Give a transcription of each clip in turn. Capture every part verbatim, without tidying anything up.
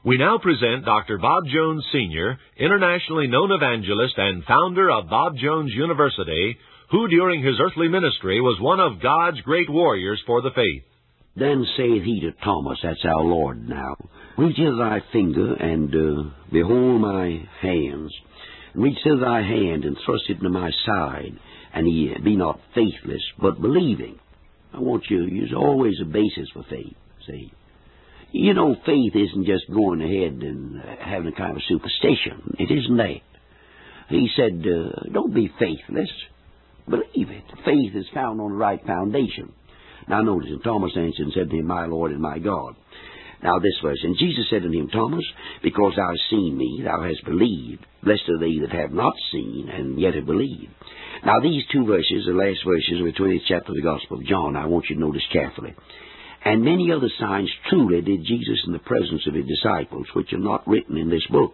We now present Doctor Bob Jones, Senior, internationally known evangelist and founder of Bob Jones University, who during his earthly ministry was one of God's great warriors for the faith. Then saith he to Thomas, that's our Lord now, reach hither thy finger, and uh, behold my hands. Reach hither thy hand, and thrust it into my side, and ye be not faithless, but believing. I want you, there's always a basis for faith, see. You know, faith isn't just going ahead and having a kind of superstition. It isn't that. He said, uh, don't be faithless. Believe it. Faith is found on the right foundation. Now notice, and Thomas answered and said to him, my Lord and my God. Now this verse, and Jesus said unto him, Thomas, because thou hast seen me, thou hast believed. Blessed are they that have not seen, and yet have believed. Now these two verses, the last verses of the twentieth chapter of the Gospel of John, I want you to notice carefully. And many other signs truly did Jesus in the presence of his disciples, which are not written in this book.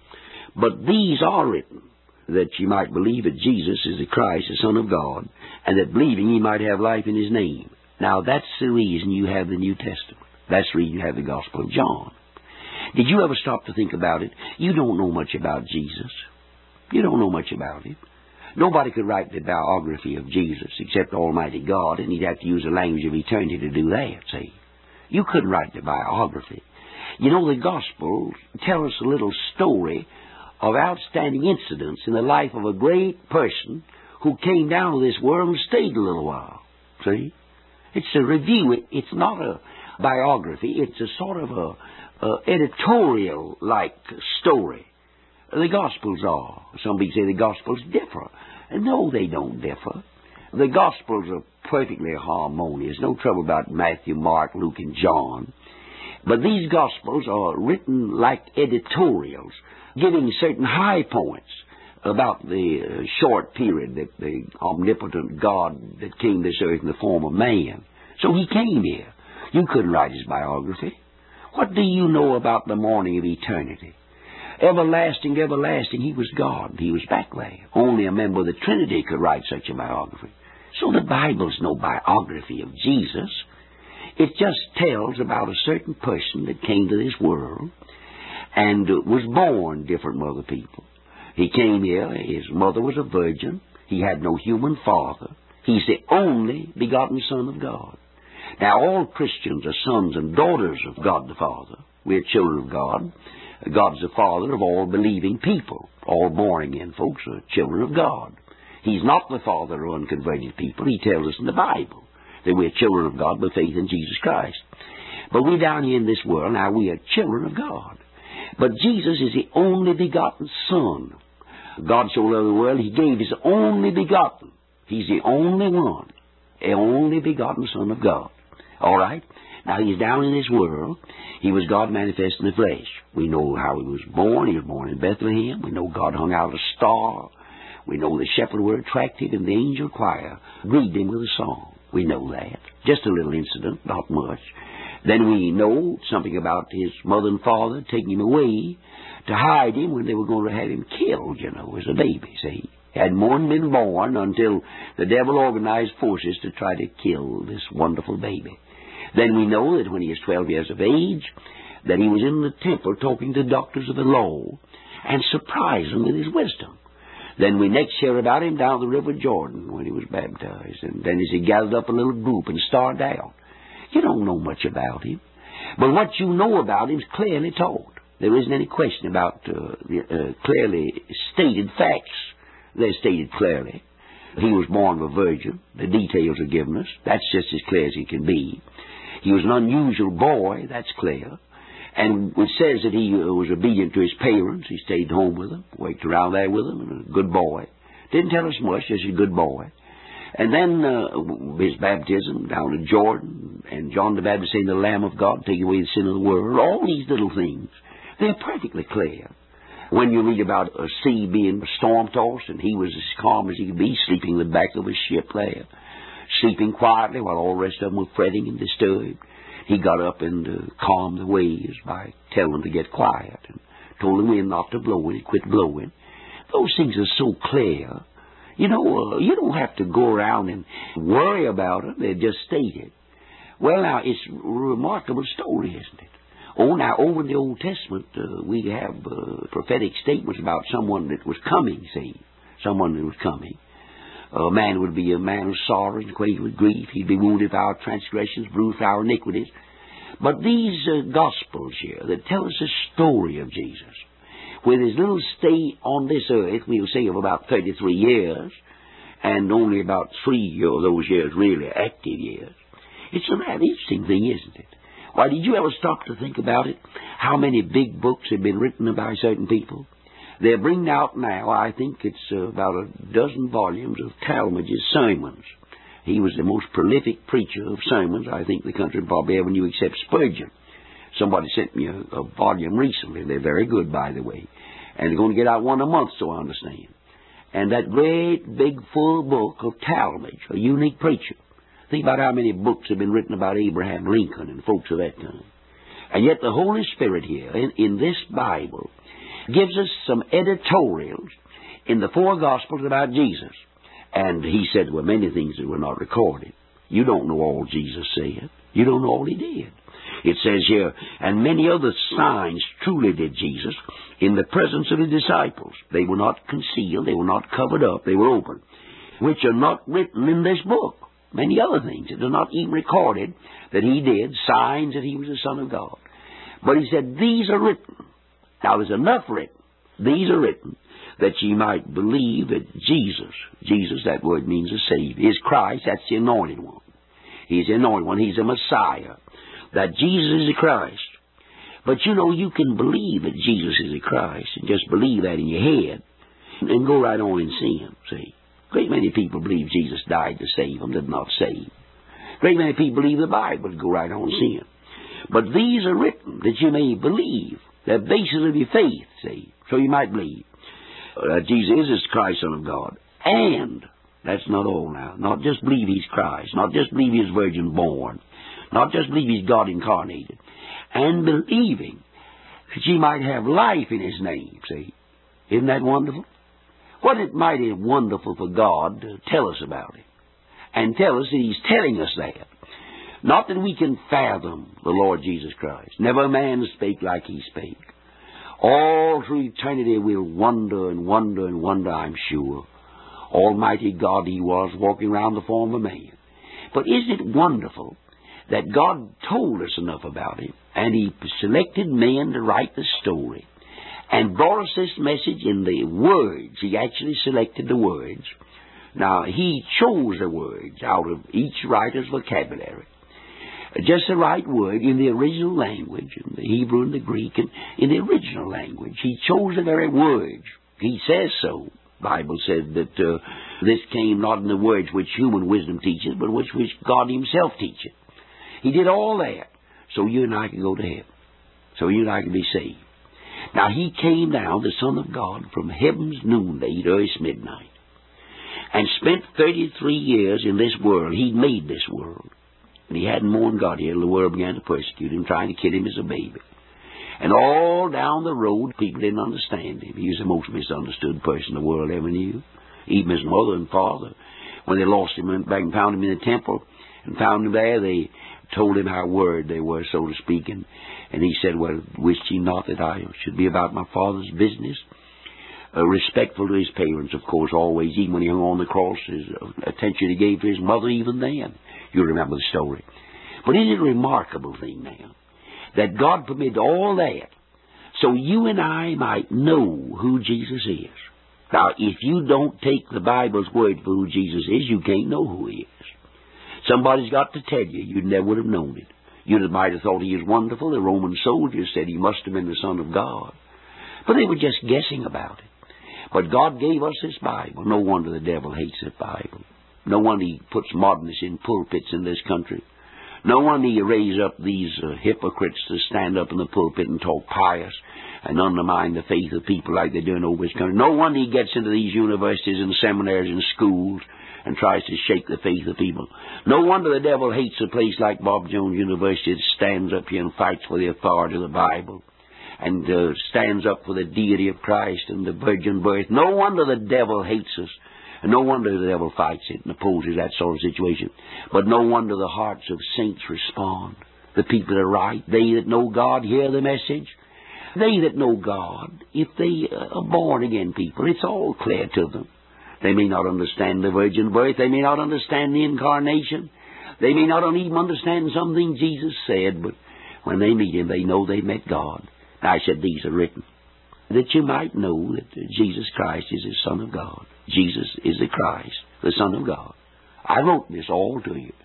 But these are written, that ye might believe that Jesus is the Christ, the Son of God, and that believing ye might have life in his name. Now that's the reason you have the New Testament. That's the reason you have the Gospel of John. Did you ever stop to think about it? You don't know much about Jesus. You don't know much about him. Nobody could write the biography of Jesus except Almighty God, and he'd have to use the language of eternity to do that, see. You couldn't write the biography. You know, the Gospels tell us a little story of outstanding incidents in the life of a great person who came down to this world and stayed a little while, see. It's a review. It, it's not a biography. It's a sort of a, a editorial-like story. The Gospels are. Some people say the Gospels differ. No, they don't differ. The Gospels are perfectly harmonious. No trouble about Matthew, Mark, Luke, and John. But these Gospels are written like editorials, giving certain high points about the uh, short period that the omnipotent God that came to this earth in the form of man. So he came here. You couldn't write his biography. What do you know about the morning of eternity? Everlasting, everlasting, he was God. He was back there. Only a member of the Trinity could write such a biography. So the Bible's no biography of Jesus. It just tells about a certain person that came to this world and was born different from other people. He came here, his mother was a virgin, he had no human father, he's the only begotten Son of God. Now all Christians are sons and daughters of God the Father. We're children of God. God's the Father of all believing people. All born-again folks are children of God. He's not the Father of unconverted people. He tells us in the Bible that we're children of God by faith in Jesus Christ. But we're down here in this world, now we are children of God. But Jesus is the only begotten Son. God so loved the world, he gave his only begotten. He's the only one, the only begotten Son of God. All right? Now, he's down in this world. He was God manifest in the flesh. We know how he was born. He was born in Bethlehem. We know God hung out a star. We know the shepherds were attractive, and the angel choir greeted him with a song. We know that. Just a little incident, not much. Then we know something about his mother and father taking him away to hide him when they were going to have him killed, you know, as a baby, see. He hadn't more than been born until the devil organized forces to try to kill this wonderful baby. Then we know that when he was twelve years of age, that he was in the temple talking to doctors of the law and surprised them with his wisdom. Then we next hear about him down the river Jordan when he was baptized. And then as he gathered up a little group and started out. You don't know much about him. But what you know about him is clearly told. There isn't any question about uh, the uh, clearly stated facts. They're stated clearly. He was born of a virgin. The details are given us. That's just as clear as he can be. He was an unusual boy. That's clear. And it says that he was obedient to his parents. He stayed home with them, worked around there with them, and a good boy. Didn't tell us much, just a good boy. And then uh, his baptism down in Jordan, and John the Baptist saying, the Lamb of God, take away the sin of the world. All these little things, they're perfectly clear. When you read about a sea being storm-tossed, and he was as calm as he could be, sleeping in the back of a ship there, sleeping quietly while all the rest of them were fretting and disturbed. He got up and uh, calmed the waves by telling them to get quiet and told the wind not to blow and it quit blowing. Those things are so clear. You know, uh, you don't have to go around and worry about them. They're just stated. Well, now, it's a remarkable story, isn't it? Oh, now, over in the Old Testament, uh, we have uh, prophetic statements about someone that was coming, see, someone that was coming. A man would be a man of sorrow and acquainted with grief. He'd be wounded for our transgressions, bruised for our iniquities. But these uh, Gospels here that tell us the story of Jesus, with his little stay on this earth, we'll say of about thirty-three years, and only about three of those years really active years, it's a rather interesting thing, isn't it? Why, did you ever stop to think about it? How many big books have been written by certain people? They're bringing out now, I think it's uh, about a dozen volumes of Talmage's sermons. He was the most prolific preacher of sermons I think the country probably ever knew, except Spurgeon. Somebody sent me a, a volume recently. They're very good, by the way. And they're going to get out one a month, so I understand. And that great, big, full book of Talmage, a unique preacher. Think about how many books have been written about Abraham Lincoln and folks of that time. And yet the Holy Spirit here, in, in this Bible, gives us some editorials in the four Gospels about Jesus. And he said there were many things that were not recorded. You don't know all Jesus said. You don't know all he did. It says here, and many other signs truly did Jesus in the presence of his disciples. They were not concealed. They were not covered up. They were open, which are not written in this book. Many other things that are not even recorded that he did, signs that he was the Son of God. But he said, these are written. Now, there's enough written. These are written that ye might believe that Jesus, Jesus, that word means a Savior, is Christ. That's the anointed one. He's the anointed one. He's a Messiah. That Jesus is the Christ. But you know, you can believe that Jesus is the Christ and just believe that in your head and go right on in sin, see. Great many people believe Jesus died to save them, did not save. Great many people believe the Bible to go right on sin. But these are written that you may believe. They're basis of your faith, see. So you might believe that uh, Jesus is the Christ, Son of God. And that's not all now. Not just believe he's Christ. Not just believe he's virgin born. Not just believe he's God incarnated. And believing that ye might have life in his name, see. Isn't that wonderful? What it mighty wonderful for God to tell us about it. And tell us that he's telling us that. Not that we can fathom the Lord Jesus Christ. Never a man spake like he spake. All through eternity we'll wonder and wonder and wonder, I'm sure. Almighty God he was, walking around the form of a man. But isn't it wonderful that God told us enough about him, and he selected men to write the story, and brought us this message in the words. He actually selected the words. Now, he chose the words out of each writer's vocabulary. Just the right word in the original language, in the Hebrew and the Greek, and in the original language. He chose the very words. He says so. The Bible said that uh, this came not in the words which human wisdom teaches, but which, which God himself teacheth. He did all that so you and I can go to heaven, so you and I can be saved. Now, he came down, the Son of God, from heaven's noonday to earth's midnight, and spent thirty-three years in this world. He made this world. And he hadn't more than got here till the world began to persecute him, trying to kill him as a baby. And all down the road, people didn't understand him. He was the most misunderstood person the world ever knew. Even his mother and father, when they lost him, went back and found him in the temple, and found him there, they told him how word they were, so to speak. And, and he said, well, wished ye not that I should be about my Father's business? Uh, respectful to his parents, of course, always, even when he hung on the cross, his uh, attention he gave to his mother, even then. You remember the story. But isn't it a remarkable thing now that God permitted all that so you and I might know who Jesus is? Now, if you don't take the Bible's word for who Jesus is, you can't know who he is. Somebody's got to tell you. You never would have known it. You might have thought he was wonderful. The Roman soldiers said he must have been the Son of God. But they were just guessing about it. But God gave us this Bible. No wonder the devil hates that Bible. No wonder he puts modernists in pulpits in this country. No wonder he raised up these uh, hypocrites to stand up in the pulpit and talk pious and undermine the faith of people like they're doing over this country. No wonder he gets into these universities and seminaries and schools and tries to shake the faith of people. No wonder the devil hates a place like Bob Jones University that stands up here and fights for the authority of the Bible and uh, stands up for the deity of Christ and the virgin birth. No wonder the devil hates us. And no wonder the devil fights it and opposes that sort of situation. But no wonder the hearts of saints respond. The people that are right, they that know God, hear the message. They that know God, if they are born-again people, it's all clear to them. They may not understand the virgin birth. They may not understand the incarnation. They may not even understand something Jesus said, but when they meet Him, they know they met God. I said, these are written, that you might know that Jesus Christ is the Son of God. Jesus is the Christ, the Son of God. I wrote this all to you.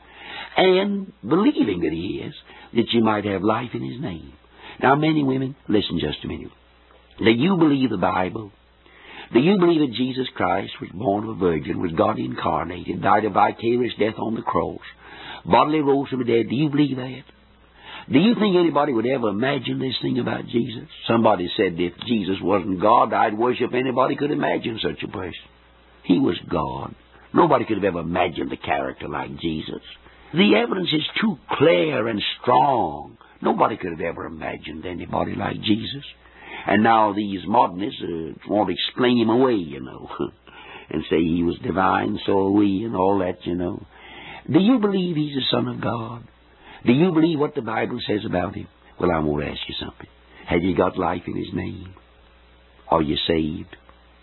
And believing that He is, that you might have life in His name. Now, men and women, listen just a minute. Do you believe the Bible? Do you believe that Jesus Christ was born of a virgin, was God incarnated, died a vicarious death on the cross, bodily rose from the dead? Do you believe that? Do you think anybody would ever imagine this thing about Jesus? Somebody said if Jesus wasn't God, I'd worship anybody could imagine such a person. He was God. Nobody could have ever imagined a character like Jesus. The evidence is too clear and strong. Nobody could have ever imagined anybody like Jesus. And now these modernists uh, want to explain Him away, you know, and say He was divine, so are we, and all that, you know. Do you believe He's the Son of God? Do you believe what the Bible says about Him? Well, I'm going to ask you something. Have you got life in His name? Are you saved?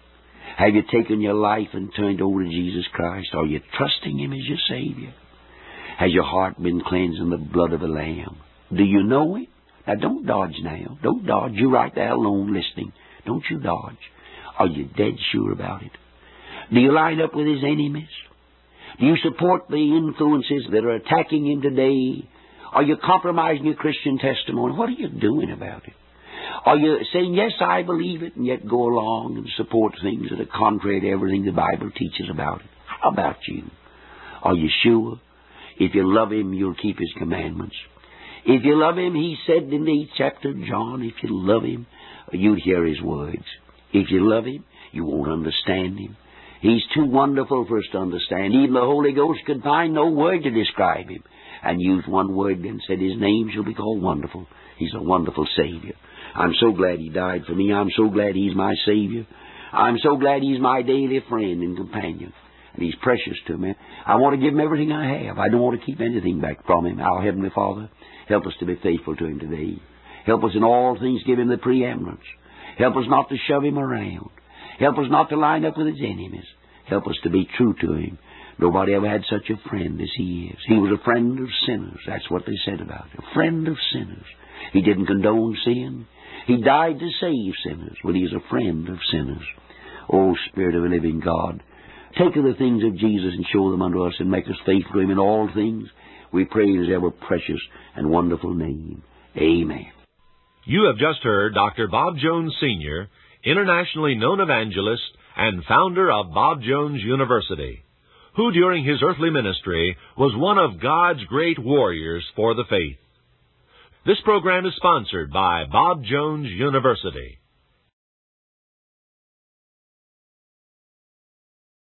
Have you taken your life and turned over to Jesus Christ? Are you trusting Him as your Savior? Has your heart been cleansed in the blood of the Lamb? Do you know Him? Now, don't dodge now. Don't dodge. You're right there alone listening. Don't you dodge. Are you dead sure about it? Do you line up with His enemies? Do you support the influences that are attacking Him today? Are you compromising your Christian testimony? What are you doing about it? Are you saying, yes, I believe it, and yet go along and support things that are contrary to everything the Bible teaches about it? How about you? Are you sure? If you love Him, you'll keep His commandments. If you love Him, He said in the eighth chapter of John, if you love Him, you'd hear His words. If you love Him, you won't understand Him. He's too wonderful for us to understand. Even the Holy Ghost could find no word to describe Him, and used one word and said His name shall be called Wonderful. He's a wonderful Savior. I'm so glad He died for me. I'm so glad He's my Savior. I'm so glad He's my daily friend and companion. And He's precious to me. I want to give Him everything I have. I don't want to keep anything back from Him. Our Heavenly Father, help us to be faithful to Him today. Help us in all things, give Him the preeminence. Help us not to shove Him around. Help us not to line up with His enemies. Help us to be true to Him. Nobody ever had such a friend as He is. He was a friend of sinners. That's what they said about Him. A friend of sinners. He didn't condone sin. He died to save sinners, but He is a friend of sinners. O Spirit of the living God, take of the things of Jesus and show them unto us and make us faithful to Him in all things. We pray in His ever precious and wonderful name. Amen. You have just heard Doctor Bob Jones, Senior, internationally known evangelist and founder of Bob Jones University, who during His earthly ministry was one of God's great warriors for the faith. This program is sponsored by Bob Jones University.